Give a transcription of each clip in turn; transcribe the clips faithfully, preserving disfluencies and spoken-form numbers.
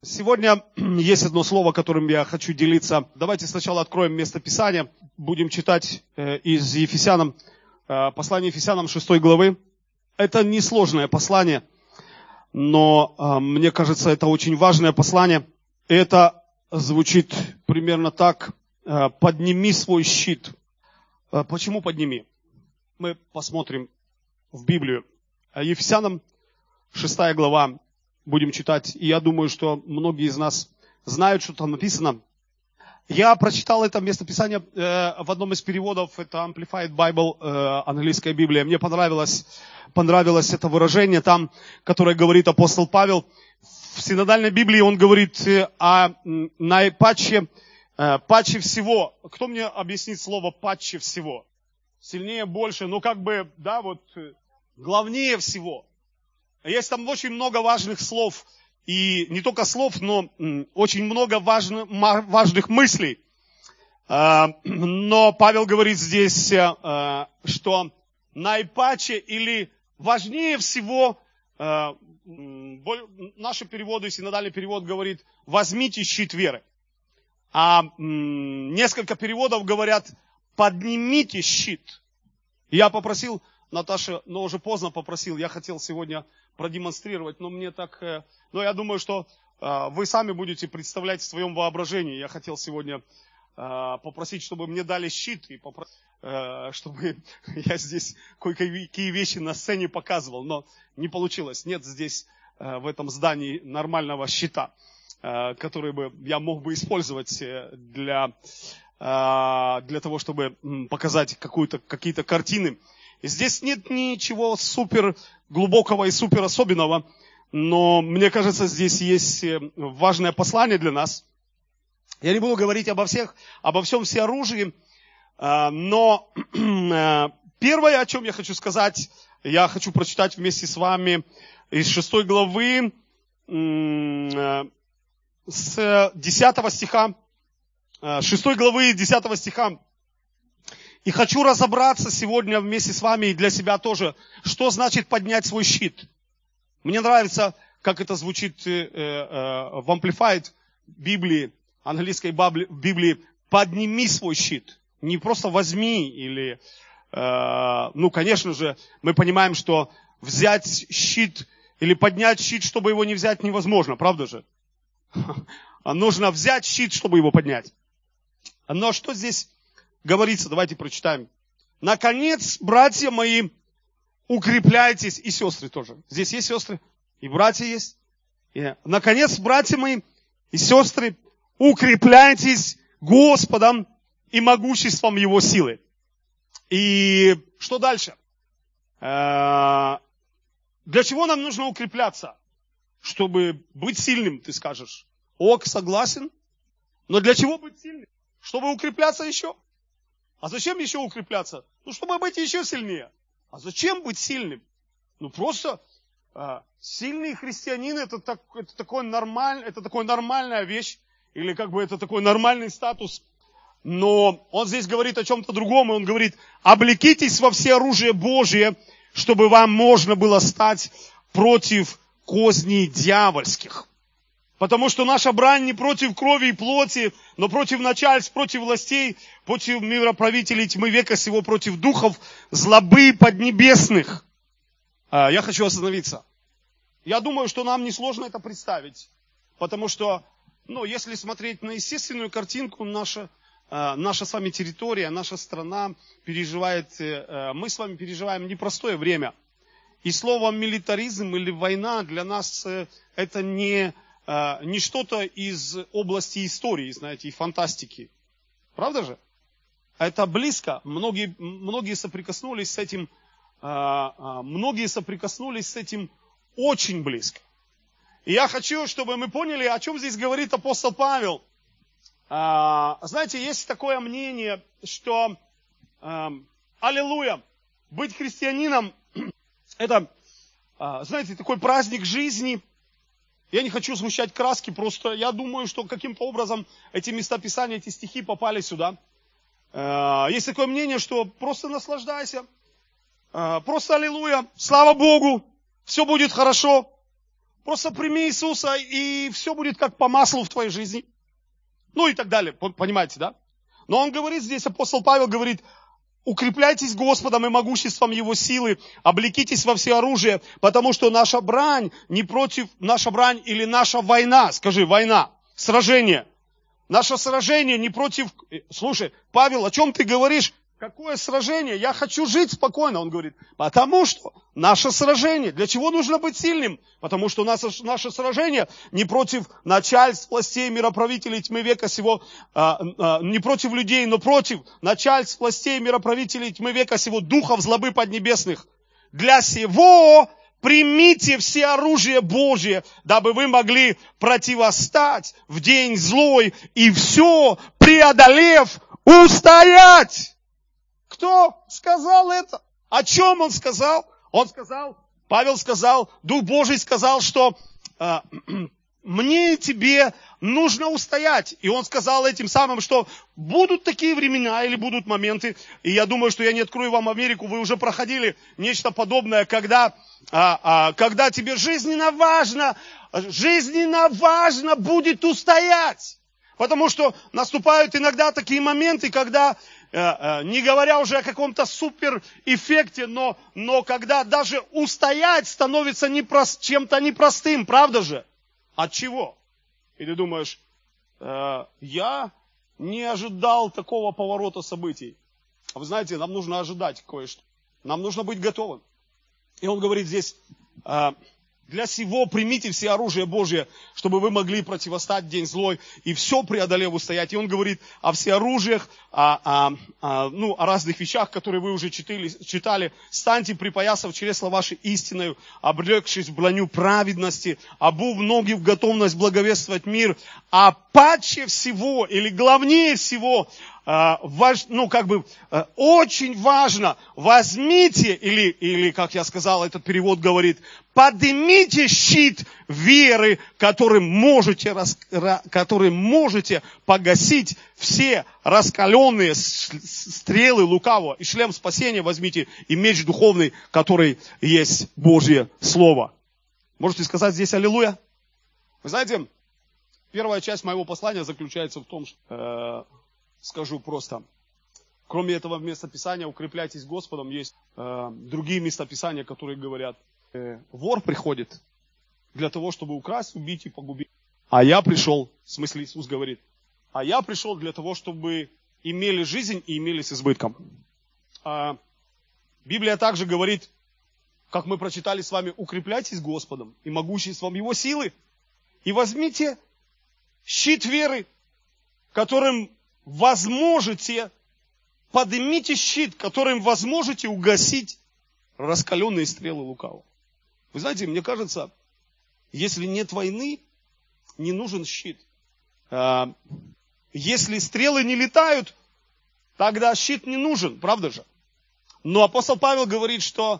Сегодня есть одно слово, которым я хочу делиться. Давайте сначала откроем место Писания. Будем читать из Ефесянам, послание Ефесянам шестой главы. Это несложное послание, но мне кажется, это очень важное послание. Это звучит примерно так: «Подними свой щит». Почему подними? Мы посмотрим в Библию. Ефесянам шестая глава. Будем читать, и я думаю, что многие из нас знают, что там написано. Я прочитал это местописание э, в одном из переводов, это Amplified Bible, э, английская Библия. Мне понравилось, понравилось это выражение там, которое говорит апостол Павел. В синодальной Библии он говорит о наипаче, э, паче всего. Кто мне объяснит слово паче всего? Сильнее, больше, ну как бы, да, вот, главнее всего. Есть там очень много важных слов, и не только слов, но очень много важных, важных мыслей. Но Павел говорит здесь, что наипаче или важнее всего, наши переводы, синодальный перевод говорит, возьмите щит веры. А несколько переводов говорят, поднимите щит. Я попросил, Наташа, но уже поздно попросил, я хотел сегодня продемонстрировать, но мне так, но я думаю, что вы сами будете представлять в своем воображении. Я хотел сегодня попросить, чтобы мне дали щит, и попросить, чтобы я здесь кое-какие вещи на сцене показывал, но не получилось. Нет здесь в этом здании нормального щита, который бы я мог бы использовать для, для того, чтобы показать какую-то, какие-то картины. Здесь нет ничего супер глубокого и супер особенного, но мне кажется, здесь есть важное послание для нас. Я не буду говорить обо всех, обо всем всеоружии, но первое, о чем я хочу сказать, я хочу прочитать вместе с вами из шестой главы, с десятого стиха, шестой главы десятого стиха. И хочу разобраться сегодня вместе с вами и для себя тоже, что значит поднять свой щит. Мне нравится, как это звучит в Amplified Библии, английской Библии, подними свой щит. Не просто возьми или, ну, конечно же, мы понимаем, что взять щит или поднять щит, чтобы его не взять, невозможно, правда же? Нужно взять щит, чтобы его поднять. Но что здесь говорится, давайте прочитаем. Наконец, братья мои, укрепляйтесь, и сестры тоже. Здесь есть сестры, и братья есть. И, наконец, братья мои и сестры, укрепляйтесь Господом и могуществом Его силы. И что дальше? Для чего нам нужно укрепляться? Чтобы быть сильным, ты скажешь. Ок, согласен. Но для чего быть сильным? Чтобы укрепляться еще. А зачем еще укрепляться? Ну, чтобы быть еще сильнее. А зачем быть сильным? Ну, просто э, сильный христианин это, так, это, такой нормаль, это такой нормальная вещь, или как бы это такой нормальный статус. Но он здесь говорит о чем-то другом, и он говорит, облекитесь во все оружие Божие, чтобы вам можно было стать против козней дьявольских. Потому что наша брань не против крови и плоти, но против начальств, против властей, против мироправителей тьмы века сего, против духов злобы поднебесных. Я хочу остановиться. Я думаю, что нам несложно это представить. Потому что, ну, если смотреть на естественную картинку, наша, наша с вами территория, наша страна переживает, мы с вами переживаем непростое время. И слово милитаризм или война для нас это не... не что-то из области истории, знаете, и фантастики. Правда же? Это близко. Многие, многие соприкоснулись с этим, многие соприкоснулись с этим очень близко. И я хочу, чтобы мы поняли, о чем здесь говорит апостол Павел. Знаете, есть такое мнение, что, аллилуйя, быть христианином, это, знаете, такой праздник жизни. Я не хочу сгущать краски, просто я думаю, что каким-то образом эти места Писания, эти стихи попали сюда. Есть такое мнение, что просто наслаждайся, просто аллилуйя, слава Богу, все будет хорошо. Просто прими Иисуса, и все будет как по маслу в твоей жизни. Ну и так далее, понимаете, да? Но он говорит здесь, апостол Павел говорит, укрепляйтесь Господом и могуществом Его силы, облекитесь во всеоружие, потому что наша брань не против, наша брань или наша война, скажи, война, сражение. Наше сражение не против... Слушай, Павел, о чем ты говоришь? Какое сражение? Я хочу жить спокойно. Он говорит, потому что наше сражение. Для чего нужно быть сильным? Потому что наше, наше сражение не против начальств, властей, мироправителей тьмы века сего, а, а, не против людей, но против начальств, властей, мироправителей тьмы века сего, духов злобы поднебесных. Для сего примите все оружие Божие, дабы вы могли противостать в день злой и все, преодолев, устоять. Кто сказал это? О чем он сказал? Он сказал, Павел сказал, Дух Божий сказал, что э, мне и тебе нужно устоять. И он сказал этим самым, что будут такие времена или будут моменты, и я думаю, что я не открою вам Америку, вы уже проходили нечто подобное, когда, а, а, когда тебе жизненно важно, жизненно важно будет устоять. Потому что наступают иногда такие моменты, когда, не говоря уже о каком-то суперэффекте, но, но когда даже устоять становится непрост, чем-то непростым, правда же? От чего? И ты думаешь, э, я не ожидал такого поворота событий. А вы знаете, нам нужно ожидать кое-что. Нам нужно быть готовым. И он говорит здесь, э, для сего примите все оружие Божие, чтобы вы могли противостать в день злой и все преодолев устоять. И он говорит о всеоружиях, о, о, о, ну, о разных вещах, которые вы уже читали. читали. Станьте, припоясав чресла ваши истиною, облегшись в броню праведности, обув ноги в готовность благовествовать мир, а паче всего или главнее всего, ну, как бы, очень важно, возьмите, или, или, как я сказал, этот перевод говорит, поднимите щит веры, которым можете, которым можете погасить все раскаленные стрелы лукавого. И шлем спасения возьмите, и меч духовный, который есть Божье Слово. Можете сказать здесь аллилуйя? Вы знаете, первая часть моего послания заключается в том, что... Скажу просто, кроме этого местописания, укрепляйтесь Господом, есть э, другие местописания, которые говорят, э, вор приходит для того, чтобы украсть, убить и погубить. А я пришел, в смысле Иисус говорит, а я пришел для того, чтобы имели жизнь и имели с избытком. А, Библия также говорит, как мы прочитали с вами, укрепляйтесь Господом и могуществом Его силы, и возьмите щит веры, которым возможете, поднимите щит, которым возможете угасить раскаленные стрелы лукавого. Вы знаете, мне кажется, если нет войны, не нужен щит. Если стрелы не летают, тогда щит не нужен, правда же? Но апостол Павел говорит, что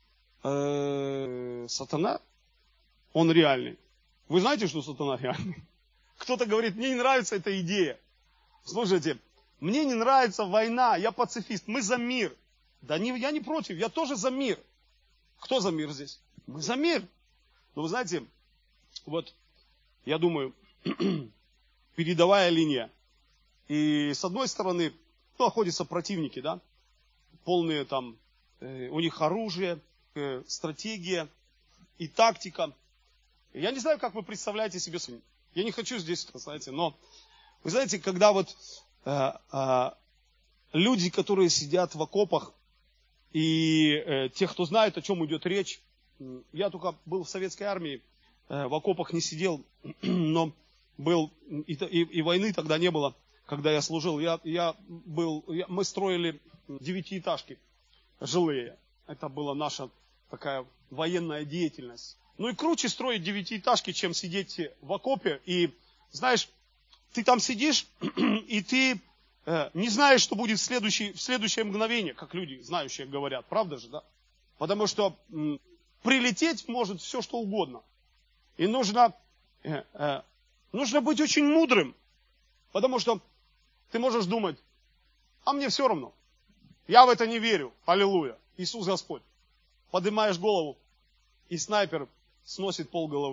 э, сатана, он реальный. Вы знаете, что сатана реальный? Кто-то говорит, мне не нравится эта идея. Слушайте, мне не нравится война, я пацифист, мы за мир. Да не, я не против, я тоже за мир. Кто за мир здесь? Мы за мир. Но вы знаете, вот я думаю, передовая линия. И с одной стороны, ну, находятся противники, да, полные там, э, у них оружие, э, стратегия и тактика. Я не знаю, как вы представляете себе, я не хочу здесь, знаете, но вы знаете, когда вот э, э, люди, которые сидят в окопах, и э, те, кто знает, о чем идет речь, я только был в советской армии, э, в окопах не сидел, но был, и, и, и войны тогда не было, когда я служил. Я, я был, я, мы строили девятиэтажки жилые. Это была наша такая военная деятельность. Ну и круче строить девятиэтажки, чем сидеть в окопе. И знаешь, ты там сидишь, и ты э, не знаешь, что будет в, следующий, в следующее мгновение, как люди, знающие, говорят. Правда же, да? Потому что м, прилететь может все, что угодно. И нужно, э, э, нужно быть очень мудрым. Потому что ты можешь думать, а мне все равно. Я в это не верю. Аллилуйя. Иисус Господь. Поднимаешь голову, и снайпер сносит полголовы.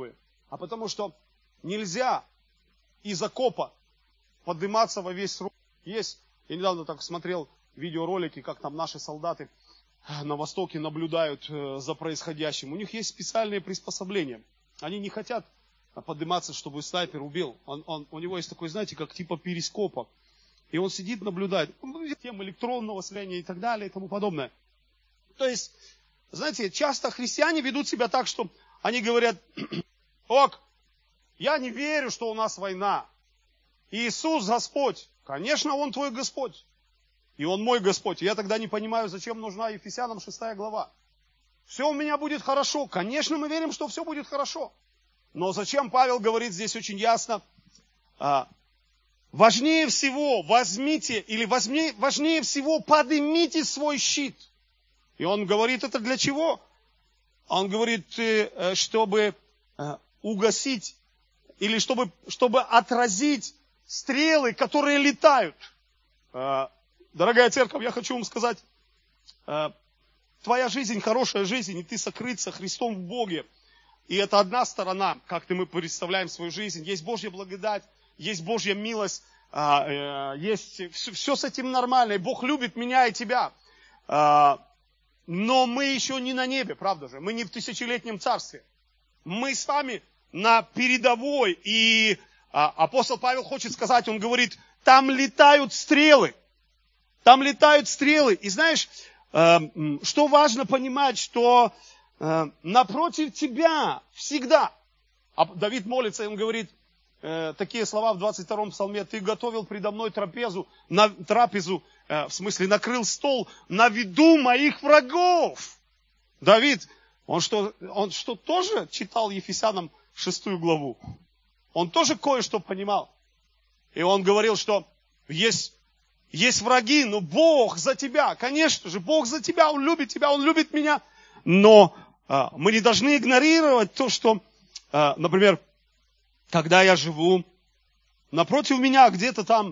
А потому что нельзя из окопа подниматься во весь срок. Есть, я недавно так смотрел видеоролики, как там наши солдаты на Востоке наблюдают за происходящим. У них есть специальные приспособления. Они не хотят подниматься, чтобы снайпер убил. Он, он, у него есть такой, знаете, как типа перископа. И он сидит, наблюдает. Тем электронного слияния и так далее и тому подобное. То есть, знаете, часто христиане ведут себя так, что они говорят: ок, я не верю, что у нас война. Иисус Господь. Конечно, Он твой Господь. И Он мой Господь. Я тогда не понимаю, зачем нужна Ефесянам шестая глава. Все у меня будет хорошо. Конечно, мы верим, что все будет хорошо. Но зачем Павел говорит здесь очень ясно? А, важнее всего возьмите, или возьми, важнее всего поднимите свой щит. И он говорит, это для чего? Он говорит, чтобы угасить, или чтобы, чтобы отразить стрелы, которые летают. Дорогая церковь, я хочу вам сказать, твоя жизнь хорошая жизнь, и ты сокрыт со Христом в Боге. И это одна сторона, как мы представляем свою жизнь. Есть Божья благодать, есть Божья милость, есть все с этим нормально. И Бог любит меня и тебя. Но мы еще не на небе, правда же? Мы не в тысячелетнем царстве. Мы с вами на передовой. И апостол Павел хочет сказать, он говорит, там летают стрелы. Там летают стрелы. И знаешь, что важно понимать, что напротив тебя всегда. Давид молится, и он говорит такие слова в двадцать втором псалме. Ты готовил предо мной трапезу, на, трапезу, в смысле накрыл стол на виду моих врагов. Давид, он что, он что тоже читал Ефесянам шестую главу? Он тоже кое-что понимал. И он говорил, что есть, есть враги, но Бог за тебя. Конечно же, Бог за тебя, Он любит тебя, Он любит меня. Но а, мы не должны игнорировать то, что, а, например, когда я живу, напротив меня где-то там,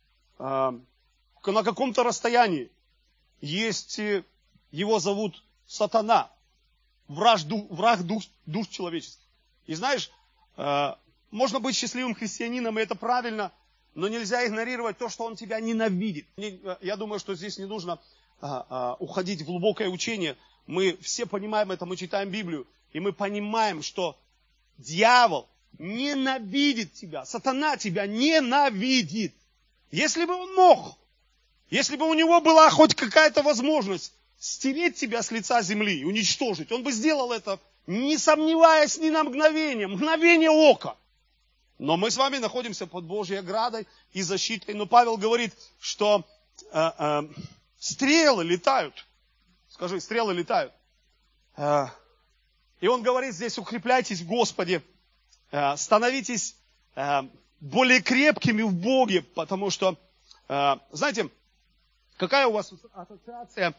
а, на каком-то расстоянии, есть, его зовут Сатана, враг душ, враг душ, душ человеческих. И знаешь, а, можно быть счастливым христианином, и это правильно, но нельзя игнорировать то, что он тебя ненавидит. Я думаю, что здесь не нужно а, а, уходить в глубокое учение. Мы все понимаем это, мы читаем Библию, и мы понимаем, что дьявол ненавидит тебя, сатана тебя ненавидит. Если бы он мог, если бы у него была хоть какая-то возможность стереть тебя с лица земли и уничтожить, он бы сделал это, не сомневаясь ни на мгновение, мгновение ока. Но мы с вами находимся под Божьей оградой и защитой. Но Павел говорит, что э, э, стрелы летают. Скажи, стрелы летают. Э, и он говорит здесь, укрепляйтесь в Господе, э, становитесь э, более крепкими в Боге, потому что, э, знаете, какая у вас ассоциация,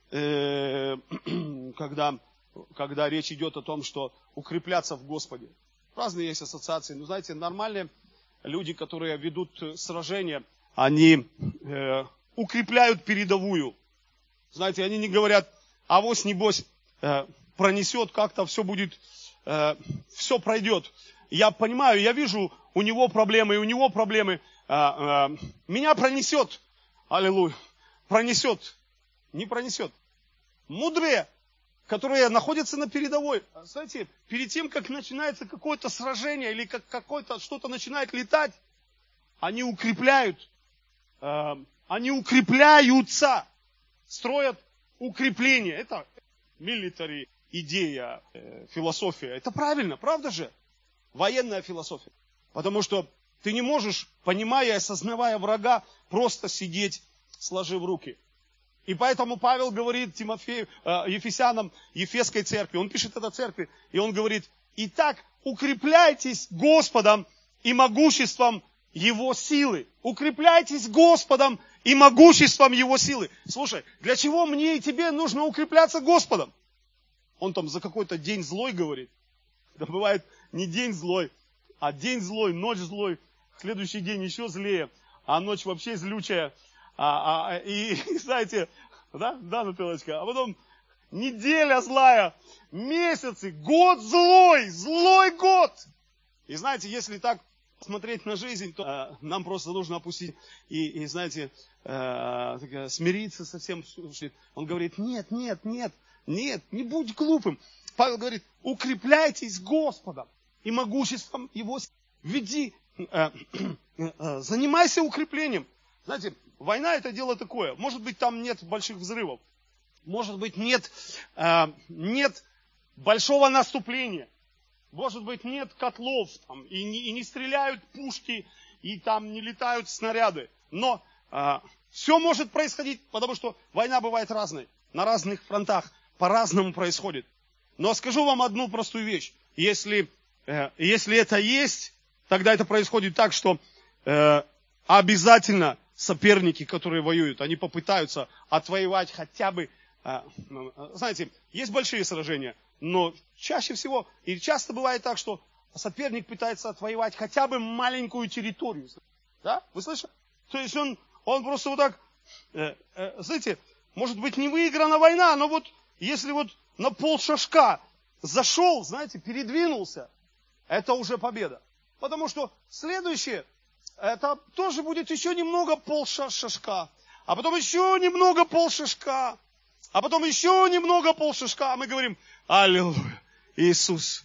э, когда, когда речь идет о том, что укрепляться в Господе? Разные есть ассоциации. Но знаете, нормальные люди, которые ведут сражения, они э, укрепляют передовую. Знаете, они не говорят, авось небось э, пронесет, как-то все будет, э, все пройдет. Я понимаю, я вижу, у него проблемы, и у него проблемы. Э, э, меня пронесет, аллилуйя, пронесет, не пронесет. Мудрые, которые находятся на передовой. Знаете, перед тем, как начинается какое-то сражение или как какое-то что-то начинает летать, они укрепляют, э, они укрепляются, строят укрепление. Это military идея, э, философия. Это правильно, правда же? Военная философия. Потому что ты не можешь, понимая и осознавая врага, просто сидеть, сложив руки. И поэтому Павел говорит Тимофею, Ефесянам, Ефесской церкви, он пишет это церкви, и он говорит, итак, укрепляйтесь Господом и могуществом Его силы. Укрепляйтесь Господом и могуществом Его силы. Слушай, для чего мне и тебе нужно укрепляться Господом? Он там за какой-то день злой говорит. Да бывает не день злой, а день злой, ночь злой, следующий день еще злее, а ночь вообще злючая. А, а, и, и, знаете, да, да, Наталочка, а потом неделя злая, месяцы, год злой, злой год. И знаете, если так смотреть на жизнь, то э, нам просто нужно опустить и, и знаете, э, смириться со всем. Он говорит, нет, нет, нет, нет, не будь глупым. Павел говорит, укрепляйтесь Господом и могуществом Его. Веди, э, э, занимайся укреплением. Знаете, война это дело такое. Может быть, там нет больших взрывов. Может быть, нет, э, нет большого наступления. Может быть, нет котлов, там, и, не, и не стреляют пушки, и там не летают снаряды. Но э, все может происходить, потому что война бывает разной. На разных фронтах по-разному происходит. Но скажу вам одну простую вещь. Если, э, если это есть, тогда это происходит так, что э, обязательно соперники, которые воюют, они попытаются отвоевать хотя бы... Э, знаете, есть большие сражения, но чаще всего, и часто бывает так, что соперник пытается отвоевать хотя бы маленькую территорию. Да? Вы слышите? То есть он, он просто вот так, э, э, знаете, может быть не выиграна война, но вот если вот на полшажка зашел, знаете, передвинулся, это уже победа. Потому что следующее, это тоже будет еще немного полшажка, а потом еще немного полшажка, а потом еще немного полшажка, а мы говорим, аллилуйя, Иисус.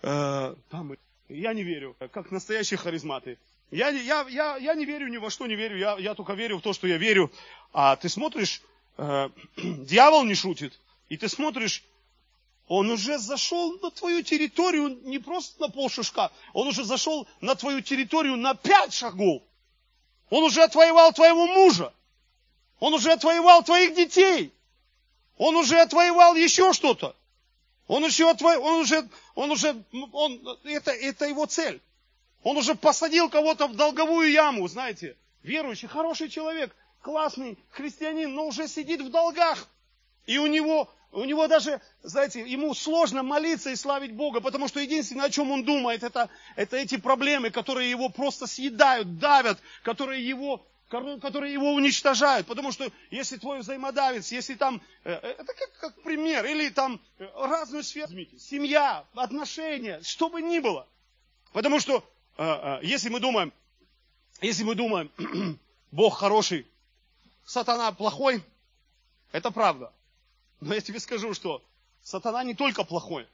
Э, там, я не верю, как настоящие харизматы. Я, я, я, я не верю ни во что, не верю, я, я только верю в то, что я верю. А ты смотришь, э, дьявол не шутит, и ты смотришь, он уже зашел на твою территорию не просто на полшажка, он уже зашел на твою территорию на пять шагов. Он уже отвоевал твоего мужа, он уже отвоевал твоих детей, он уже отвоевал еще что-то. Он еще отвоевал, он уже, он уже, он, это, это его цель. Он уже посадил кого-то в долговую яму, знаете, верующий, хороший человек, классный христианин, но уже сидит в долгах. И у него, у него даже, знаете, ему сложно молиться и славить Бога, потому что единственное, о чем он думает, это, это эти проблемы, которые его просто съедают, давят, которые его, которые его уничтожают. Потому что если твой взаимодавец, если там, это как, как пример, или там разную сферу, семья, отношения, что бы ни было. Потому что если мы думаем, если мы думаем, Бог хороший, сатана плохой, это правда. Но я тебе скажу, что сатана не только плохой.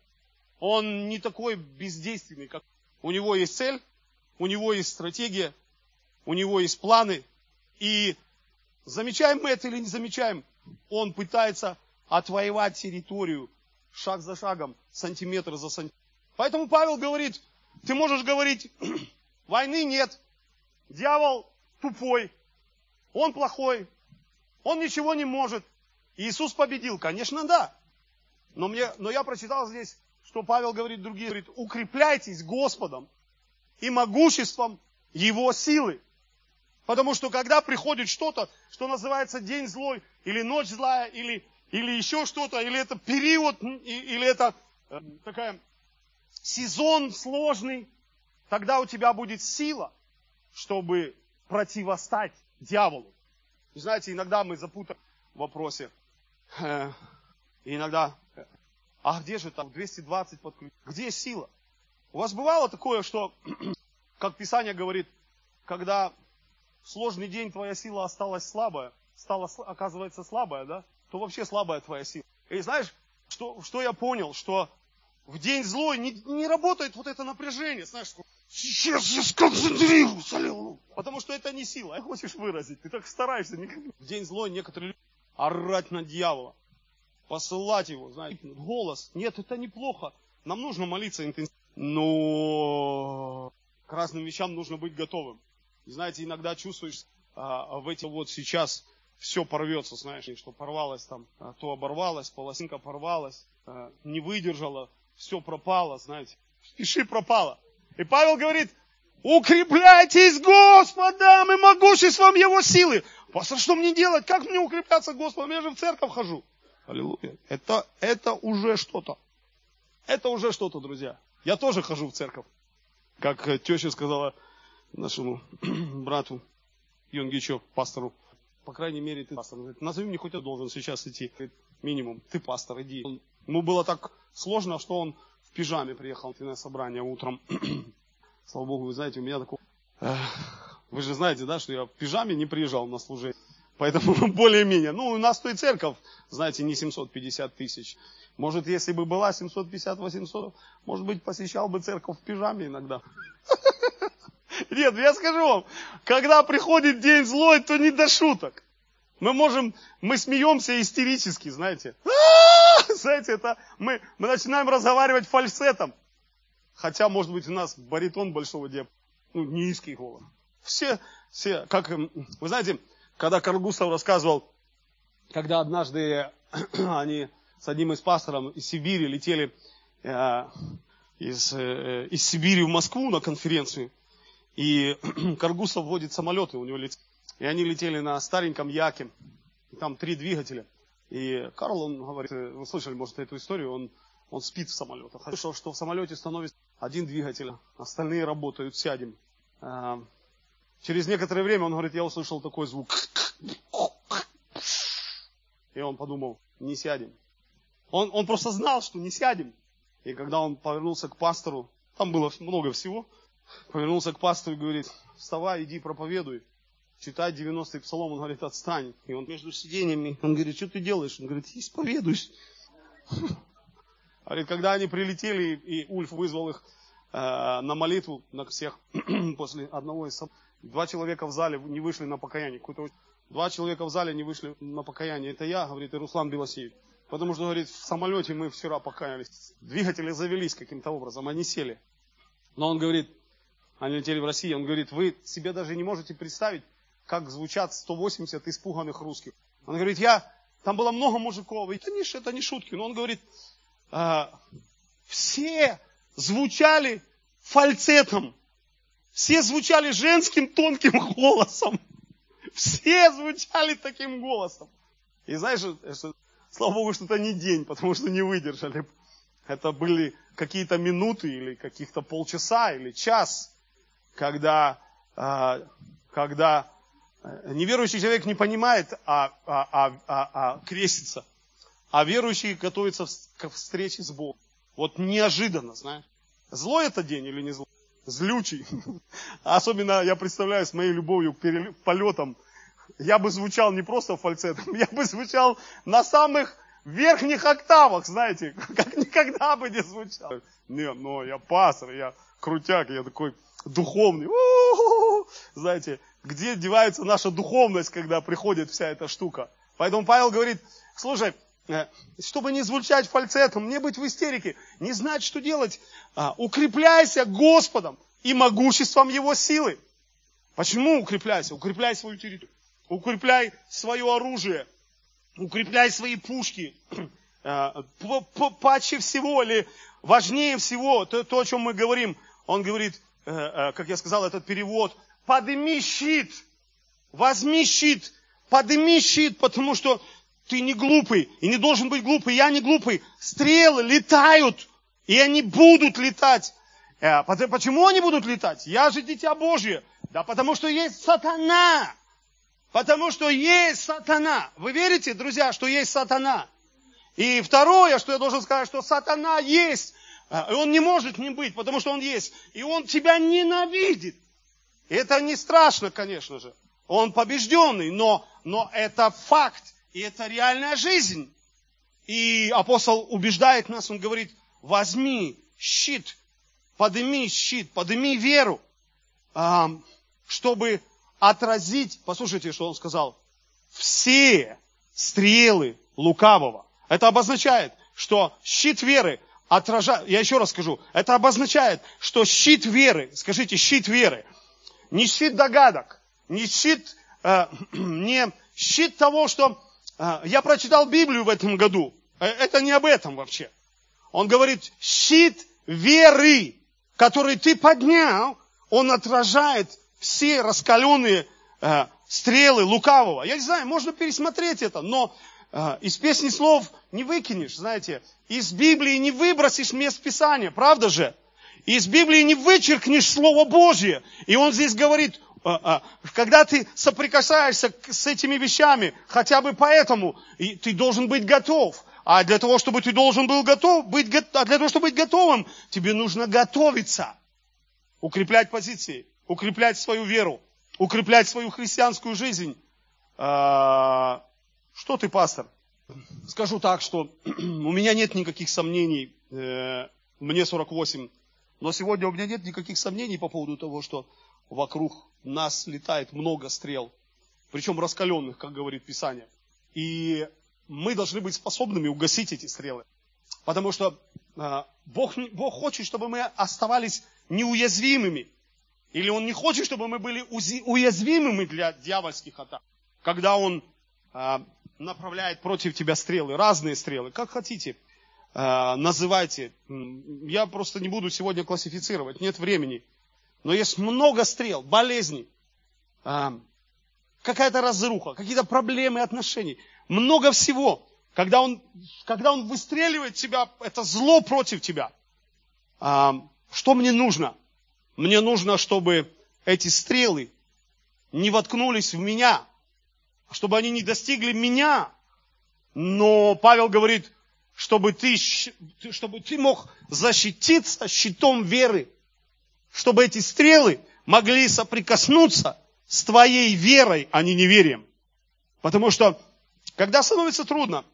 Он не такой бездейственный, как... У него есть цель, у него есть стратегия, у него есть планы. И замечаем мы это или не замечаем, он пытается отвоевать территорию шаг за шагом, сантиметр за сантиметром. Поэтому Павел говорит, ты можешь говорить, войны нет, дьявол тупой, он плохой, он ничего не может. Иисус победил, конечно, да. Но, мне, но я прочитал здесь, что Павел говорит другие, говорит, укрепляйтесь Господом и могуществом Его силы. Потому что когда приходит что-то, что называется день злой, или ночь злая, или, или еще что-то, или это период, или это э, такая сезон сложный, тогда у тебя будет сила, чтобы противостать дьяволу. И знаете, иногда мы запутаем в вопросе. И иногда, а где же там двести двадцать подключить? Где сила? У вас бывало такое, что, как Писание говорит, когда в сложный день твоя сила осталась слабая, стала, оказывается, слабая, да? То вообще слабая твоя сила. И знаешь, что, что я понял? Что в день злой не, не работает вот это напряжение. Знаешь, сейчас я сконцентрируюсь, аллилуйя. Потому что это не сила. А хочешь выразить, ты так стараешься. В день злой некоторые люди орать на дьявола, посылать его, знаете, голос. Нет, это неплохо. Нам нужно молиться интенсивно. Но к разным вещам нужно быть готовым. И знаете, иногда чувствуешь, а, в эти вот сейчас все порвется, знаешь, что порвалось там, а, то оборвалось, полосинка порвалась, а, не выдержала, все пропало, знаете. Пиши пропало. И Павел говорит, укрепляйтесь Господом и могуществом Его силы. Пастор, что мне делать? Как мне укрепляться Господом? Я же в церковь хожу. Аллилуйя. Это, это уже что-то. Это уже что-то, друзья. Я тоже хожу в церковь. Как теща сказала нашему брату Йонгичу, пастору. По крайней мере, ты пастор. Он говорит, назови мне хоть я должен сейчас идти. Говорит, минимум, ты пастор, иди. Он, ему было так сложно, что он в пижаме приехал на собрание утром. Слава Богу, вы знаете, у меня такое... Вы же знаете, да, что я в пижаме не приезжал на служение. Поэтому более-менее. Ну, у нас-то и церковь, знаете, не семьсот пятьдесят тысяч. Может, если бы была семьсот пятьдесят - восемьсот, может быть, посещал бы церковь в пижаме иногда. Нет, я скажу вам, когда приходит день злой, то не до шуток. Мы можем, мы смеемся истерически, знаете. Знаете, это мы, мы начинаем разговаривать фальцетом. Хотя, может быть, у нас баритон большого диапазона, ну, низкий голос. Все, все, как, вы знаете, когда Каргусов рассказывал, когда однажды они с одним из пасторов из Сибири летели э, из, э, из Сибири в Москву на конференцию, и Каргусов водит самолеты, у него летели, и они летели на стареньком Яке, и там три двигателя. И Карл, он говорит, вы слышали, может, эту историю, он, он спит в самолетах. Слышал, что в самолете становится один двигатель, остальные работают, сядем. Через некоторое время он говорит, я услышал такой звук. И он подумал, не сядем. Он, он просто знал, что не сядем. И когда он повернулся к пастору, там было много всего, повернулся к пастору и говорит, вставай, иди проповедуй. Читай девяностый псалом, он говорит, отстань. И он между сидениями, он говорит, что ты делаешь? Он говорит, исповедуйся. Говорит, когда они прилетели, и Ульф вызвал их э, на молитву, на всех, после одного из событий, два человека в зале не вышли на покаяние. Какой-то... Два человека в зале не вышли на покаяние. Это я, говорит, и Руслан Белосеев. Потому что, говорит, в самолете мы вчера покаялись. Двигатели завелись каким-то образом, они сели. Но он говорит, они летели в Россию, он говорит, вы себе даже не можете представить, как звучат сто восемьдесят испуганных русских. Он говорит, я, там было много мужиков, это не, это не шутки, но он говорит, э, все звучали фальцетом, все звучали женским тонким голосом, все звучали таким голосом. И знаешь, что, слава Богу, что это не день, потому что не выдержали. Это были какие-то минуты или каких-то полчаса или час, когда, э, когда неверующий человек не понимает, а, а, а, а, а крестится. А верующий готовится к встрече с Богом. Вот неожиданно, знаешь. Злой это день или не злой? Злючий. Особенно я представляю с моей любовью к полетам. Я бы звучал не просто фальцетом, я бы звучал на самых верхних октавах, знаете, как никогда бы не звучал. Нет, но я пастор, я крутяк, я такой духовный. У-у-у-у. Знаете, где девается наша духовность, когда приходит вся эта штука. Поэтому Павел говорит, слушай, чтобы не звучать фальцетом, не быть в истерике, не знать, что делать, укрепляйся Господом и могуществом Его силы. Почему укрепляйся? Укрепляй свою территорию, укрепляй свое оружие, укрепляй свои пушки. Паче всего или важнее всего, то, то, о чем мы говорим, он говорит, как я сказал, этот перевод, подними щит, возьми щит, подними щит, потому что ты не глупый и не должен быть глупый, я не глупый. Стрелы летают, и они будут летать. Почему они будут летать? Я же дитя Божье. Да потому что есть сатана. Потому что есть сатана. Вы верите, друзья, что есть сатана? И второе, что я должен сказать, что сатана есть. И он не может не быть, потому что он есть. И он тебя ненавидит. И это не страшно, конечно же. Он побежденный, но, но это факт. И это реальная жизнь. И апостол убеждает нас, он говорит, возьми щит, подними щит, подними веру, чтобы отразить, послушайте, что он сказал, все стрелы лукавого. Это обозначает, что щит веры отражает, я еще раз скажу, это обозначает, что щит веры, скажите, щит веры, не щит догадок, не щит, э, не щит того, что э, я прочитал Библию в этом году. Это не об этом вообще. Он говорит, щит веры, который ты поднял, он отражает все раскаленные э, стрелы лукавого. Я не знаю, можно пересмотреть это, но э, из песни слов не выкинешь, знаете. Из Библии не выбросишь мест Писания, правда же? Из Библии не вычеркнешь Слово Божье. И он здесь говорит, э, э, когда ты соприкасаешься с этими вещами, хотя бы поэтому, и ты должен быть готов. А для того, чтобы ты должен был готов, быть, а для того, чтобы быть готовым, тебе нужно готовиться. укреплять позиции, укреплять свою веру, укреплять свою христианскую жизнь. А, что ты, пастор? Скажу так, что у меня нет никаких сомнений, э, мне сорок восемь, но сегодня у меня нет никаких сомнений по поводу того, что вокруг нас летает много стрел, причем раскаленных, как говорит Писание. И мы должны быть способными угасить эти стрелы. Потому что э, Бог, Бог хочет, чтобы мы оставались неуязвимыми. Или Он не хочет, чтобы мы были узи, уязвимыми для дьявольских атак. Когда Он э, направляет против тебя стрелы, разные стрелы, как хотите, э, называйте. Я просто не буду сегодня классифицировать, нет времени. Но есть много стрел, болезней, э, какая-то разруха, какие-то проблемы отношений. Много всего. Когда он, когда он выстреливает тебя, это зло против тебя. А, что мне нужно? Мне нужно, чтобы эти стрелы не воткнулись в меня, чтобы они не достигли меня. Но Павел говорит, чтобы ты, чтобы ты мог защититься щитом веры, чтобы эти стрелы могли соприкоснуться с твоей верой, а не неверием. Потому что, когда становится трудно,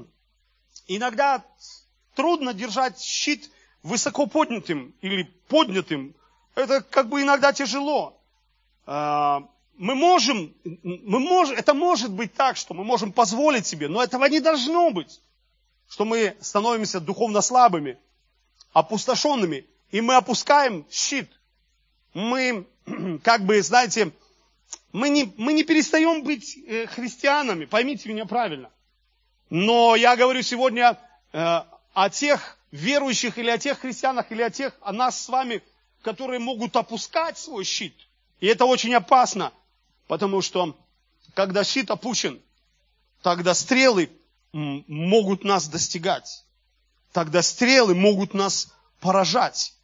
иногда трудно держать щит высоко поднятым или поднятым. Это как бы иногда тяжело. Мы можем, мы можем, это может быть так, что мы можем позволить себе, но этого не должно быть. Что мы становимся духовно слабыми, опустошенными, и мы опускаем щит. Мы, как бы, знаете, мы не, мы не перестаем быть христианами, поймите меня правильно. Но я говорю сегодня э, о тех верующих, или о тех христианах, или о тех, о нас с вами, которые могут опускать свой щит. И это очень опасно, потому что, когда щит опущен, тогда стрелы могут нас достигать. Тогда стрелы могут нас поражать.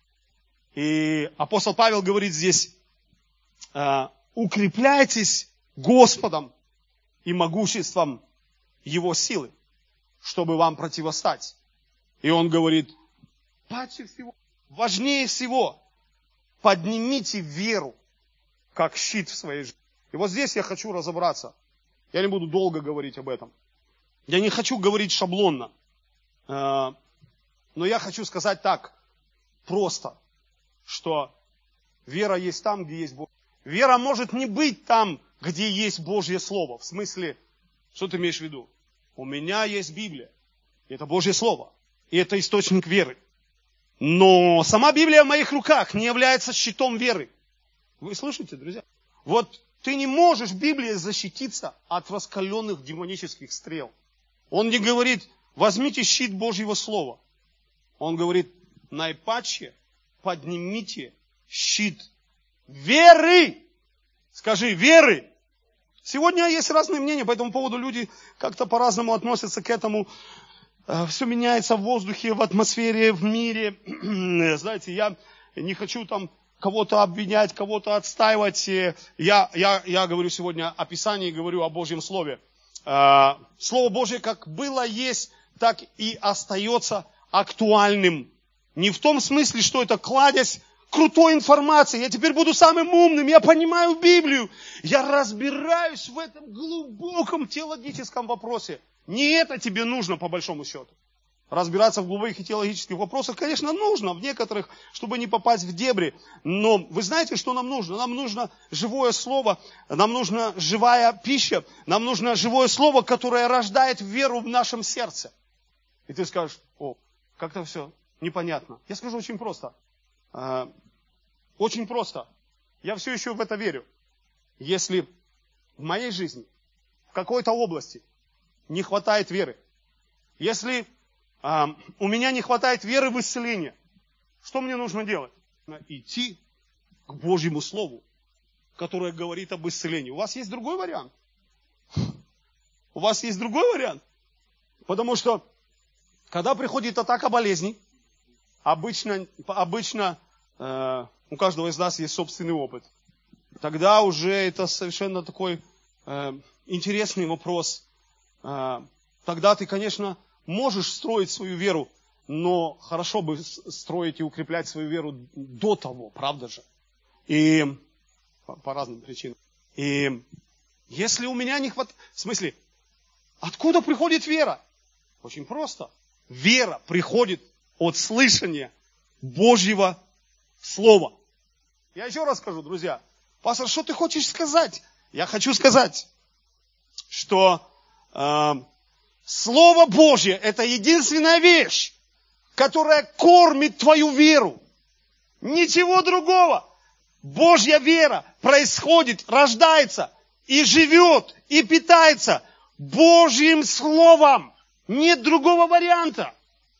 И апостол Павел говорит здесь, э, укрепляйтесь Господом и могуществом Его силы, чтобы вам противостать. И он говорит, паче всего, важнее всего, поднимите веру, как щит в своей жизни. И вот здесь я хочу разобраться. Я не буду долго говорить об этом. Я не хочу говорить шаблонно. Но я хочу сказать так, просто, что вера есть там, где есть Бог. Вера может не быть там, где есть Божье Слово. В смысле, что ты имеешь в виду? У меня есть Библия. Это Божье Слово. И это источник веры. Но сама Библия в моих руках не является щитом веры. Вы слышите, друзья? Вот ты не можешь в Библии защититься от раскаленных демонических стрел. Он не говорит, возьмите щит Божьего Слова. Он говорит, наипаче поднимите щит веры. Скажи, веры. Сегодня есть разные мнения по этому поводу. Люди как-то по-разному относятся к этому. Все меняется в воздухе, в атмосфере, в мире. Знаете, я не хочу там кого-то обвинять, кого-то отстаивать. Я, я, я говорю сегодня о Писании, говорю о Божьем Слове. Слово Божье как было, есть, так и остается актуальным. Не в том смысле, что это кладезь крутой информации. Я теперь буду самым умным, я понимаю Библию. Я разбираюсь в этом глубоком теологическом вопросе. Не это тебе нужно, по большому счету. Разбираться в глубоких теологических вопросах, конечно, нужно, в некоторых, чтобы не попасть в дебри. Но вы знаете, что нам нужно? Нам нужно живое слово, нам нужна живая пища, нам нужно живое слово, которое рождает веру в нашем сердце. И ты скажешь, о, как-то все непонятно. Я скажу очень просто. Очень просто. Я все еще в это верю. Если в моей жизни, в какой-то области не хватает веры, если а, у меня не хватает веры в исцеление, что мне нужно делать? Идти к Божьему Слову, которое говорит об исцелении. У вас есть другой вариант? У вас есть другой вариант? Потому что, когда приходит атака болезней, обычно, обычно э, у каждого из нас есть собственный опыт. Тогда уже это совершенно такой э, интересный вопрос. Э, тогда ты, конечно, можешь строить свою веру, но хорошо бы строить и укреплять свою веру до того, правда же? И по, по разным причинам. И если у меня не хватает... В смысле, откуда приходит вера? Очень просто. Вера приходит от слышания Божьего Слова. Я еще раз скажу, друзья. Пастор, что ты хочешь сказать? Я хочу сказать, что э, Слово Божье – это единственная вещь, которая кормит твою веру. Ничего другого. Божья вера происходит, рождается и живет, и питается Божьим Словом. Нет другого варианта.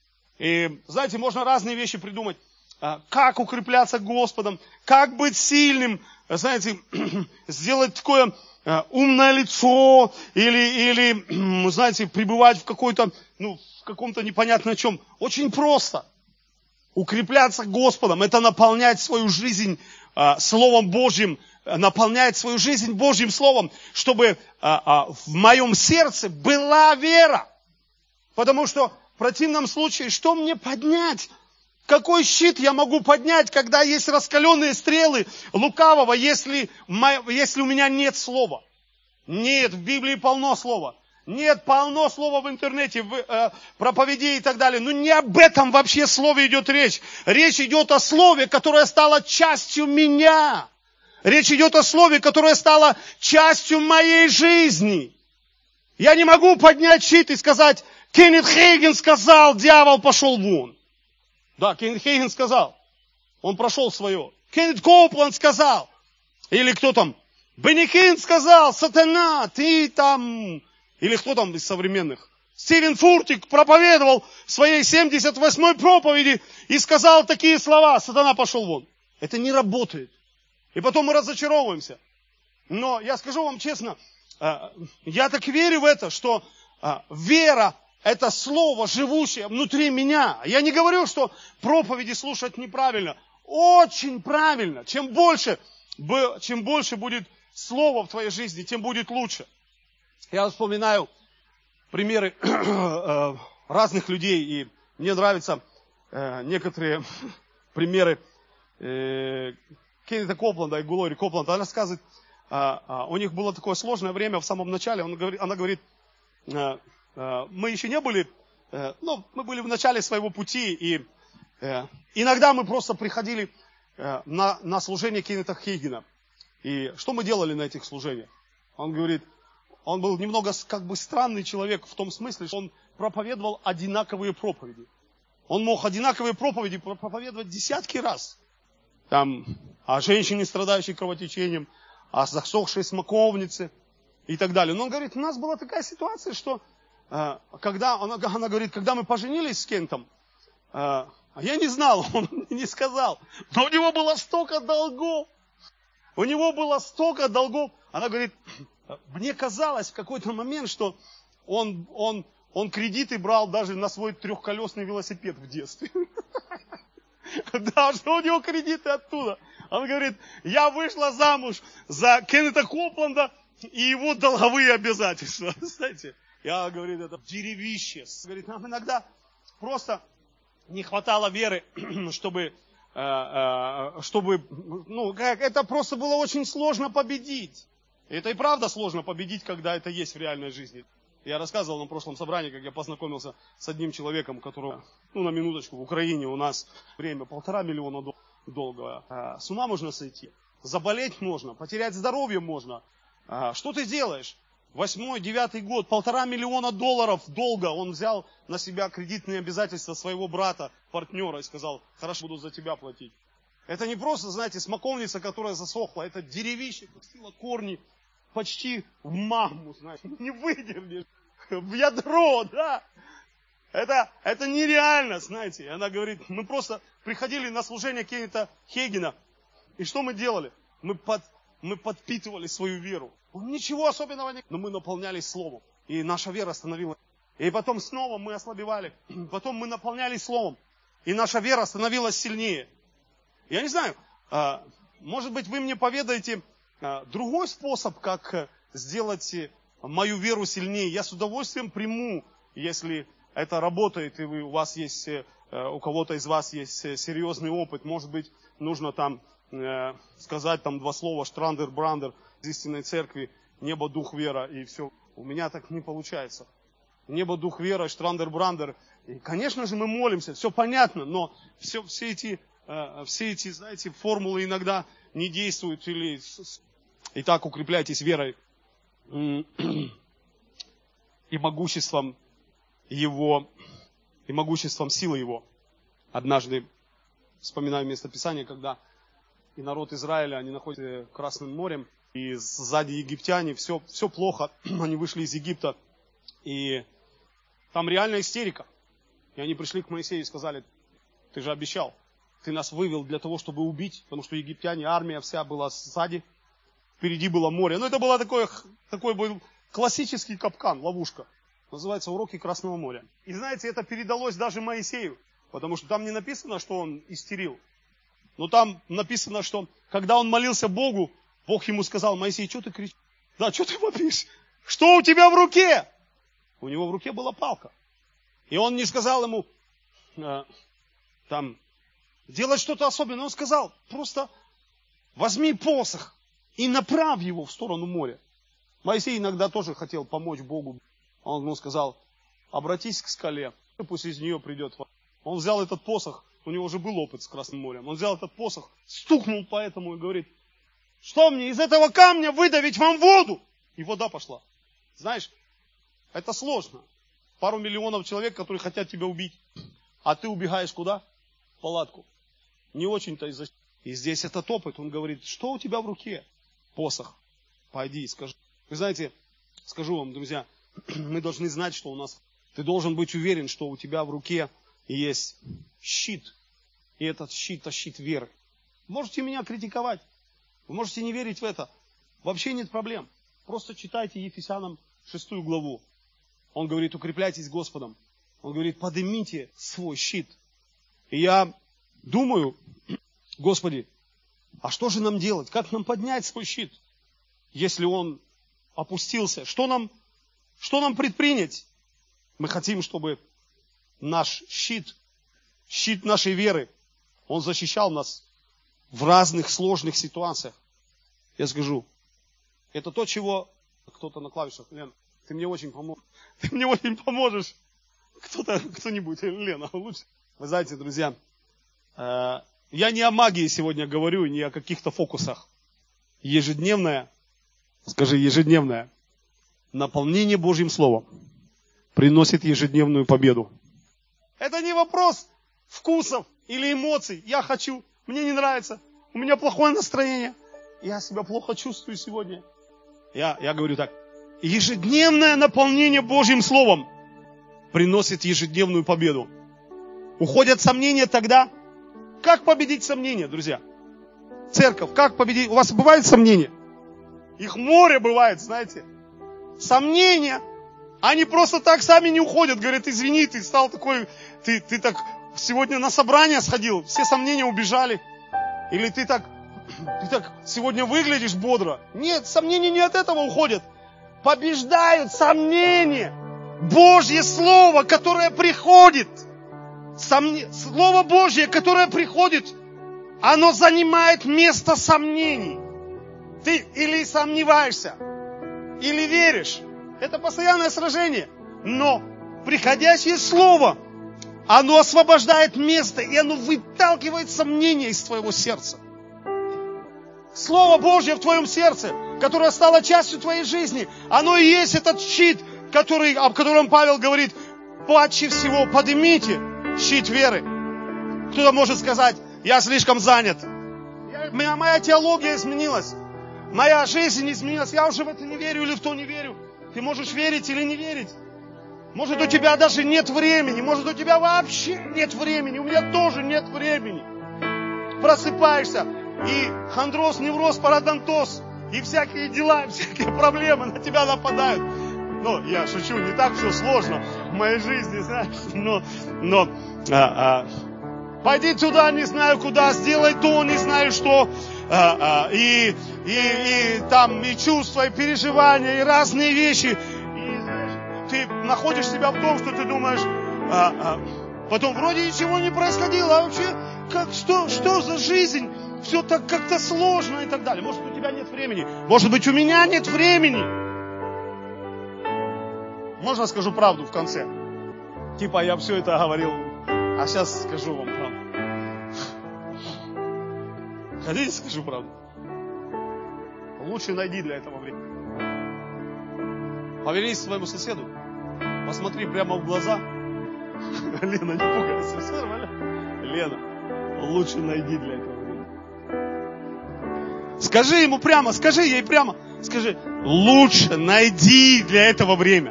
И, знаете, можно разные вещи придумать. Как укрепляться Господом, как быть сильным, знаете, сделать такое умное лицо, или, или, знаете, пребывать в какой-то, ну, в каком-то непонятном чем. Очень просто. Укрепляться Господом, это наполнять свою жизнь а, Словом Божьим, наполнять свою жизнь Божьим Словом, чтобы а, а, в моем сердце была вера. Потому что в противном случае, что мне поднять? Какой щит я могу поднять, когда есть раскаленные стрелы лукавого, если, если у меня нет слова? Нет, в Библии полно слова. Нет, полно слова в интернете, в э, проповеди и так далее. Но не об этом вообще слове идет речь. Речь идет о слове, которое стало частью меня. Речь идет о слове, которое стало частью моей жизни. Я не могу поднять щит и сказать, Кеннет Хейген сказал, дьявол пошел вон. Да, Кеннет Хейген сказал. Он прошел свое. Кеннет Коупланд сказал. Или кто там? Бенни Хинн сказал, сатана, ты там... Или кто там из современных? Стивен Фуртик проповедовал в своей семьдесят восьмой проповеди и сказал такие слова, сатана пошел вон. Это не работает. И потом мы разочаровываемся. Но я скажу вам честно, я так верю в это, что вера – это слово, живущее внутри меня. Я не говорю, что проповеди слушать неправильно. Очень правильно. Чем больше, чем больше будет слова в твоей жизни, тем будет лучше. Я вспоминаю примеры разных людей, и мне нравятся некоторые примеры Кеннета Копланда и Глории Копланда. Она рассказывает, у них было такое сложное время в самом начале. Она говорит, мы еще не были, ну, мы были в начале своего пути, и иногда мы просто приходили на, на служение Кеннета Хейгена. И что мы делали на этих служениях? Он говорит, он был немного как бы странный человек в том смысле, что он проповедовал одинаковые проповеди. Он мог одинаковые проповеди проповедовать десятки раз. Там о женщине, страдающей кровотечением, о засохшей смоковнице и так далее. Но он говорит, у нас была такая ситуация, что когда, она, она говорит, когда мы поженились с Кентом, я не знал, он не сказал, но у него было столько долгов. У него было столько долгов. Она говорит, мне казалось в какой-то момент, что он, он, он кредиты брал даже на свой трехколесный велосипед в детстве. Да, что у него кредиты оттуда. Он говорит, я вышла замуж за Кеннета Копланда и его долговые обязательства. Знаете, я, говорит, это деревище. Говорит, нам иногда просто не хватало веры, чтобы, чтобы, ну, как, это просто было очень сложно победить. И это и правда сложно победить, когда это есть в реальной жизни. Я рассказывал на прошлом собрании, как я познакомился с одним человеком, которого, ну, на минуточку, в Украине у нас время полтора миллиона долга. С ума можно сойти, заболеть можно, потерять здоровье можно. Что ты делаешь? Восьмой, девятый год, полтора миллиона долларов долга. Он взял на себя кредитные обязательства своего брата, партнера, и сказал, хорошо, буду за тебя платить. Это не просто, знаете, смоковница, которая засохла, это деревище, пустила корни почти в магму, знаете, не выдернешь, в ядро, да. Это, это нереально, знаете. И она говорит, мы просто приходили на служение Кеннета Хейгена, и что мы делали? Мы, под, мы подпитывали свою веру. Ничего особенного не... Но мы наполнялись Словом, и наша вера становилась. И потом снова мы ослабевали, потом мы наполнялись Словом, и наша вера становилась сильнее. Я не знаю, может быть, вы мне поведаете другой способ, как сделать мою веру сильнее. Я с удовольствием приму, если это работает, и вы, у вас есть, у кого-то из вас есть серьезный опыт. Может быть, нужно там э, сказать там два слова «Штрандер, Брандер» из истинной церкви, «Небо, дух, вера» и все. У меня так не получается. Небо, дух, вера, Штрандер, Брандер. И, конечно же, мы молимся, все понятно, но все, все, эти, э, все эти, знаете, формулы иногда не действуют. Или... Итак, укрепляйтесь верой и могуществом Его, и могуществом силы Его. Однажды, вспоминаю местописание, когда и народ Израиля, они находятся Красным морем, и сзади египтяне, все, все плохо, они вышли из Египта, и там реальная истерика. И они пришли к Моисею и сказали: ты же обещал, ты нас вывел для того, чтобы убить, потому что египтяне, армия вся была сзади, впереди было море. Ну, это был такой, такой был классический капкан, ловушка. Называется «Уроки Красного моря». И знаете, это передалось даже Моисею, потому что там не написано, что он истерил. Но там написано, что когда он молился Богу, Бог ему сказал: Моисей, что ты кричишь? Да, что ты вопишь? Что у тебя в руке? У него в руке была палка. И он не сказал ему э, там делать что-то особенное. Он сказал: просто возьми посох и направь его в сторону моря. Моисей иногда тоже хотел помочь Богу. Он ему сказал: обратись к скале, пусть из нее придет вода. Он взял этот посох, у него уже был опыт с Красным морем. Он взял этот посох, стукнул по этому и говорит: что мне из этого камня выдавить вам воду? И вода пошла. Знаешь, это сложно. Пару миллионов человек, которые хотят тебя убить. А ты убегаешь куда? В палатку. Не очень-то из-за... И здесь этот опыт. Он говорит: что у тебя в руке? Посох. Пойди и скажи. Вы знаете, скажу вам, друзья, мы должны знать, что у нас... Ты должен быть уверен, что у тебя в руке есть щит. И этот щит – это щит веры. Можете меня критиковать. Вы можете не верить в это. Вообще нет проблем. Просто читайте Ефесянам шестую главу. Он говорит: укрепляйтесь Господом. Он говорит: поднимите свой щит. И я думаю: Господи, а что же нам делать? Как нам поднять свой щит, если он опустился? Что нам, что нам предпринять? Мы хотим, чтобы наш щит, щит нашей веры, он защищал нас в разных сложных ситуациях. Я скажу, это то, чего... Кто-то на клавишах: Лен, ты мне очень поможешь. Ты мне очень поможешь. Кто-то, кто-нибудь, Лена, лучше. Вы знаете, друзья, я не о магии сегодня говорю, не о каких-то фокусах. Ежедневное, скажи, ежедневное наполнение Божьим Словом приносит ежедневную победу. Это не вопрос вкусов или эмоций. Я хочу, мне не нравится, у меня плохое настроение, я себя плохо чувствую сегодня. Я, я говорю так: ежедневное наполнение Божьим Словом приносит ежедневную победу. Уходят сомнения тогда. Как победить сомнения, друзья? Церковь, как победить? У вас бывают сомнения? Их море бывает, знаете. Сомнения, они просто так сами не уходят. Говорят: извини, ты стал такой, ты, ты так сегодня на собрание сходил, все сомнения убежали. Или ты так, ты так сегодня выглядишь бодро. Нет, сомнения не от этого уходят. Побеждают сомнения. Божье Слово, которое приходит. Сомне... Слово Божье, которое приходит, оно занимает место сомнений. Ты или сомневаешься, или веришь. Это постоянное сражение. Но приходящее Слово, оно освобождает место, и оно выталкивает сомнения из твоего сердца. Слово Божье в твоем сердце, которое стало частью твоей жизни, оно и есть этот щит, который, об котором Павел говорит: паче всего поднимите щит веры. Кто-то может сказать: я слишком занят. Я, моя, моя теология изменилась. Моя жизнь изменилась. Я уже в это не верю или в то не верю. Ты можешь верить или не верить. Может, у тебя даже нет времени. Может, у тебя вообще нет времени. У меня тоже нет времени. Просыпаешься, и хондроз, невроз, парадонтоз, и всякие дела, и всякие проблемы на тебя нападают. Ну, я шучу, не так все сложно в моей жизни, знаешь. Но, но а, а, пойди туда, не знаю куда, сделай то, не знаю что. А, а, и, и, и там и чувства, и переживания, и разные вещи. И знаешь, ты находишь себя в том, что ты думаешь, а, а, потом вроде ничего не происходило, а вообще, как, что, что за жизнь? все так как-то сложно и так далее. Может, у тебя нет времени. Может быть, у меня нет времени. Можно скажу правду в конце? Типа, я все это говорил, а сейчас скажу вам правду. Хотите, скажу правду? Лучше найди для этого время. Повернись к своему соседу. Посмотри прямо в глаза. Лена, не пугайся, все нормально? Лена, лучше найди для этого время. Скажи ему прямо, скажи ей прямо. Скажи, лучше найди для этого время.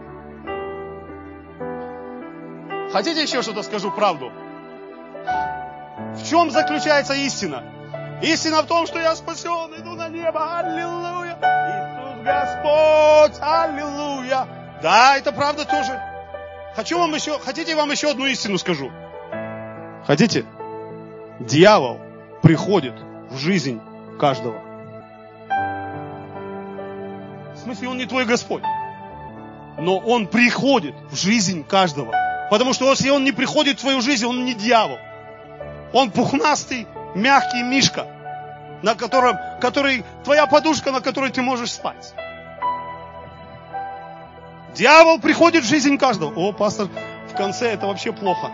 Хотите еще что-то скажу правду? В чем заключается истина? Истина в том, что я спасен, иду на небо, аллилуйя. Иисус Господь, аллилуйя. Да, это правда тоже. Хочу вам еще, хотите, вам еще одну истину скажу? Хотите? Дьявол приходит в жизнь каждого. В смысле, он не твой Господь. Но он приходит в жизнь каждого. Потому что если он не приходит в твою жизнь, он не дьявол. Он пухнастый, мягкий мишка, на котором, который, твоя подушка, на которой ты можешь спать. Дьявол приходит в жизнь каждого. О, пастор, в конце это вообще плохо.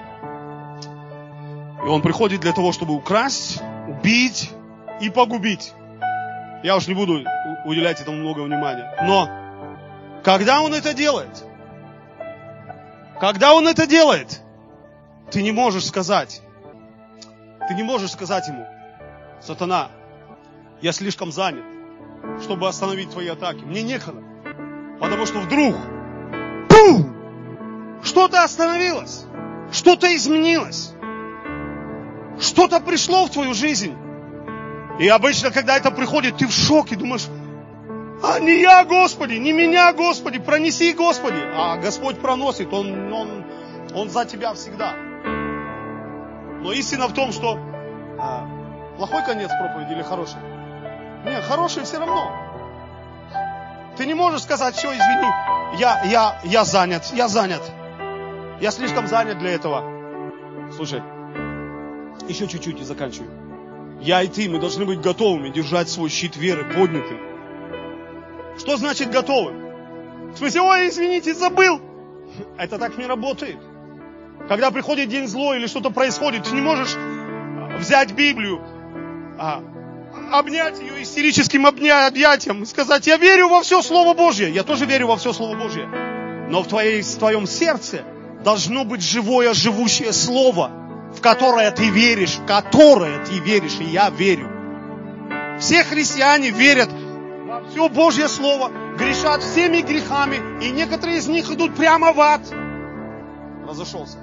И он приходит для того, чтобы украсть, убить и погубить. Я уж не буду уделять этому много внимания. Но когда он это делает, когда он это делает, ты не можешь сказать, ты не можешь сказать ему: сатана, я слишком занят, чтобы остановить твои атаки. Мне некогда. Потому что вдруг, пум, что-то остановилось, что-то изменилось, что-то пришло в твою жизнь. И обычно, когда это приходит, ты в шоке, думаешь: а не я, Господи, не меня, Господи, пронеси, Господи. А Господь проносит, Он, он, он за тебя всегда. Но истина в том, что а, плохой конец проповеди или хороший? Нет, хороший все равно. Ты не можешь сказать: все, извини, я, я, я занят, я занят. Я слишком занят для этого. Слушай, еще чуть-чуть и заканчиваю. Я и ты, мы должны быть готовыми держать свой щит веры поднятым. Что значит готовым? В смысле: ой, извините, забыл. Это так не работает. Когда приходит день злой или что-то происходит, ты не можешь взять Библию, а, обнять ее истерическим объятием и сказать: я верю во все Слово Божье. Я тоже верю во все Слово Божье. Но в, твоей, в твоем сердце должно быть живое, живущее Слово, в которое ты веришь, в которое ты веришь, и я верю. Все христиане верят во все Божье Слово, грешат всеми грехами, и некоторые из них идут прямо в ад. Разошелся.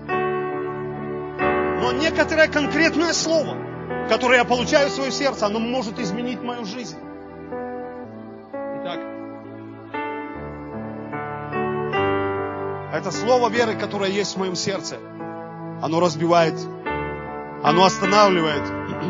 Но некоторое конкретное слово, которое я получаю в свое сердце, оно может изменить мою жизнь. Итак, это слово веры, которое есть в моем сердце, оно разбивает, оно останавливает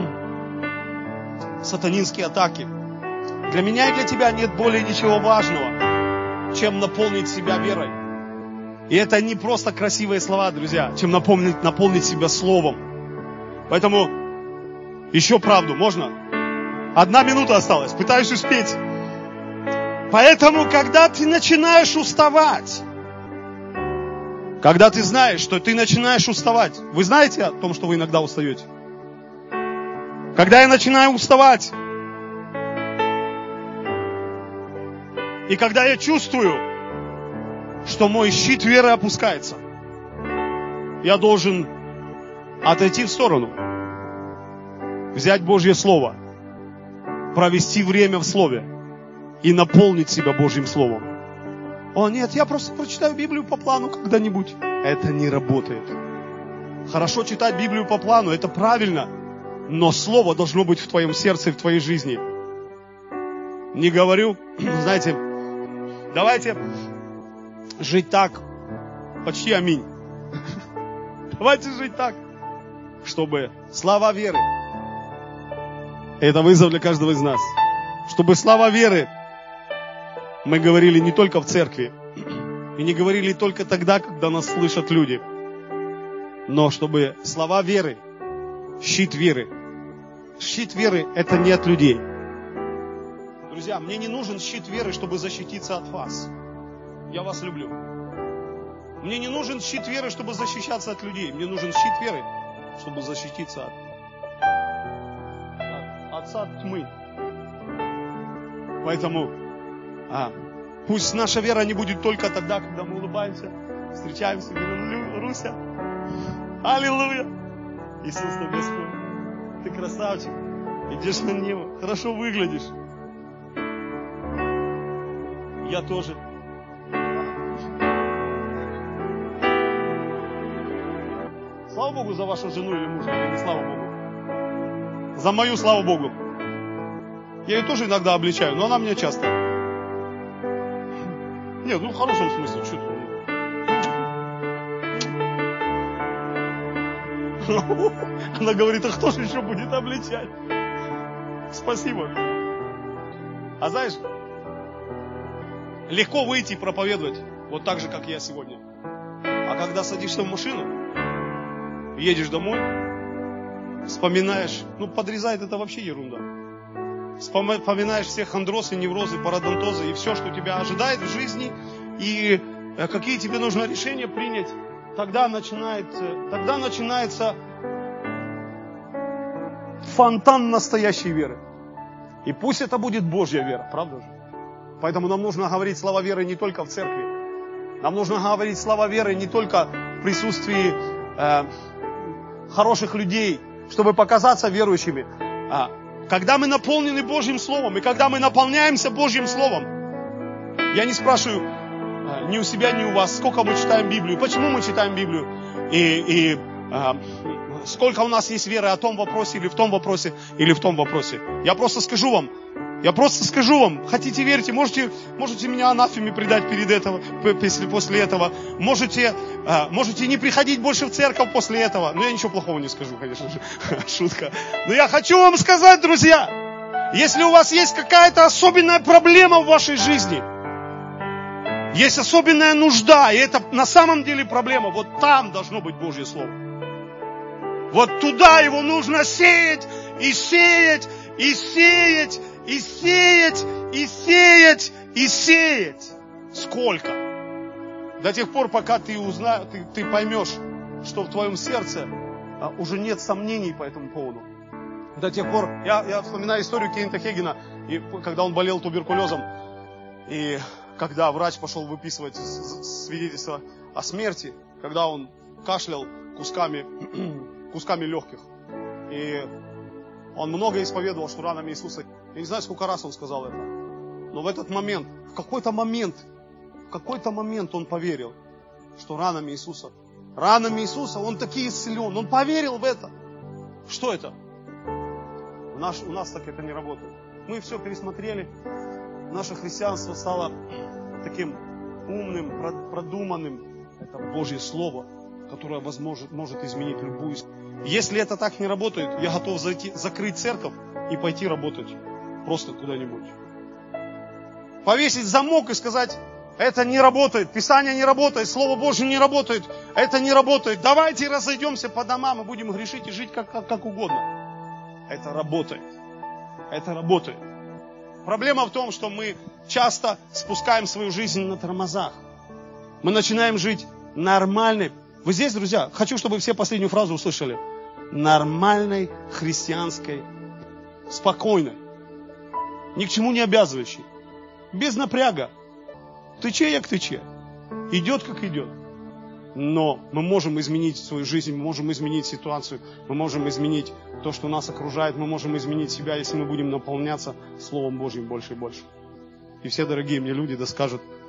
сатанинские атаки. Для меня и для тебя нет более ничего важного, чем наполнить себя верой. И это не просто красивые слова, друзья, чем наполнить, наполнить себя словом. Поэтому еще правду можно? Одна минута осталась, пытаюсь успеть. Поэтому, когда ты начинаешь уставать, когда ты знаешь, что ты начинаешь уставать, вы знаете о том, что вы иногда устаете? Когда я начинаю уставать, и когда я чувствую, что мой щит веры опускается, я должен отойти в сторону, взять Божье Слово, провести время в Слове и наполнить себя Божьим Словом. О нет, я просто прочитаю Библию по плану когда-нибудь. Это не работает. Хорошо читать Библию по плану, это правильно, но Слово должно быть в твоем сердце и в твоей жизни. Не говорю, знаете, давайте жить так, почти аминь. Давайте жить так, чтобы слава веры, это вызов для каждого из нас, чтобы слава веры мы говорили не только в церкви, и не говорили только тогда, когда нас слышат люди, но чтобы слова веры, щит веры щит веры – это не от людей. Друзья, мне не нужен щит веры, чтобы защититься от вас. Я вас люблю. Мне не нужен щит веры, чтобы защищаться от людей. Мне нужен щит веры, чтобы защититься от, от отца тьмы. Поэтому а, пусть наша вера не будет только тогда, когда мы улыбаемся, встречаемся, говорим: Руся, аллилуйя, Иисус на Господь, ты красавчик, идешь на небо, хорошо выглядишь. Я тоже. Слава Богу за вашу жену или мужа, или не слава Богу? За мою, слава Богу. Я ее тоже иногда обличаю, но она меня часто. Нет, ну в хорошем смысле, что ты. Она говорит: а кто же еще будет обличать? Спасибо. А знаешь, легко выйти и проповедовать, вот так же, как я сегодня. А когда садишься в машину, едешь домой, вспоминаешь, ну подрезает это вообще ерунда. Вспоминаешь все хондрозы, неврозы, пародонтозы и все, что тебя ожидает в жизни, и какие тебе нужно решения принять, тогда начинается, тогда начинается фонтан настоящей веры. И пусть это будет Божья вера, правда же? Поэтому нам нужно говорить слова веры не только в церкви. Нам нужно говорить слова веры не только в присутствии э, хороших людей, чтобы показаться верующими. А, когда мы наполнены Божьим Словом, и когда мы наполняемся Божьим Словом, я не спрашиваю э, ни у себя, ни у вас, сколько мы читаем Библию, почему мы читаем Библию, и, и э, сколько у нас есть веры о том вопросе, или в том вопросе, или в том вопросе. Я просто скажу вам, Я просто скажу вам, хотите верьте, можете, можете меня анафеме предать перед этого, после этого, можете, можете не приходить больше в церковь после этого, но я ничего плохого не скажу, конечно же, шутка. Но я хочу вам сказать, друзья, если у вас есть какая-то особенная проблема в вашей жизни, есть особенная нужда, и это на самом деле проблема, вот там должно быть Божье Слово. Вот туда его нужно сеять, и сеять, и сеять, и сеять, и сеять, и сеять. Сколько? До тех пор, пока ты узнаешь, ты, ты поймешь, что в твоем сердце а, уже нет сомнений по этому поводу. До тех пор, я, я вспоминаю историю Кеннета Хейгена, и, когда он болел туберкулезом, и когда врач пошел выписывать свидетельство о смерти, когда он кашлял кусками, кусками легких, и он много исповедовал, что ранами Иисуса. Я не знаю, сколько раз он сказал это. Но в этот момент, в какой-то момент, в какой-то момент он поверил, что ранами Иисуса, ранами Иисуса он таки исцелен. Он поверил в это. Что это? У нас, у нас так это не работает. Мы все пересмотрели. Наше христианство стало таким умным, продуманным. Это Божье Слово, которое возможно, может изменить любую. Если это так не работает, я готов зайти, закрыть церковь и пойти работать просто куда-нибудь. Повесить замок и сказать: это не работает, Писание не работает, Слово Божье не работает, это не работает. Давайте разойдемся по домам и будем грешить и жить как, как, как угодно. Это работает. Это работает. Проблема в том, что мы часто спускаем свою жизнь на тормозах. Мы начинаем жить нормальной. Вы здесь, друзья? Хочу, чтобы все последнюю фразу услышали. Нормальной, христианской, спокойной, ни к чему не обязывающей, без напряга. Тыче як тыче. Идет как идет. Но мы можем изменить свою жизнь, мы можем изменить ситуацию, мы можем изменить то, что нас окружает, мы можем изменить себя, если мы будем наполняться Словом Божьим больше и больше. И все дорогие мне люди да скажут: